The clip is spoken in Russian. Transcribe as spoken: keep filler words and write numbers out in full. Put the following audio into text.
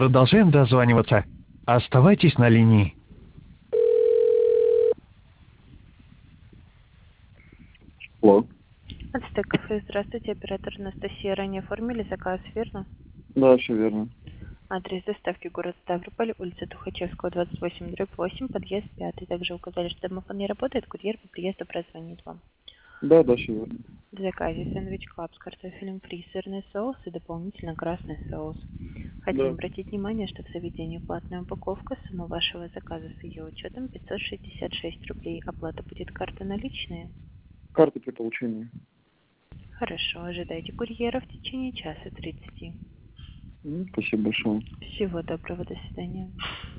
Продолжаем дозваниваться. Оставайтесь на линии. Алло. Ацтек кафе, здравствуйте, оператор Анастасия. Ранее оформили заказ, верно? Да, все верно. Адрес доставки город Ставрополь, улица Тухачевского, двадцать восемь, дробь восемь, подъезд пятый. Также указали, что домофон не работает, курьер по приезду прозвонит вам. Да, да, все верно. В заказе сэндвич клаб с картофелем фри, сырный соус и дополнительно красный соус. Хотим Да. обратить внимание, что в заведении платная упаковка, сумма вашего заказа с ее учетом пятьсот шестьдесят шесть рублей. Оплата будет карта наличные. Карта при получении. Хорошо, ожидайте курьера в течение часа тридцати. М, Спасибо большое. Всего доброго, до свидания.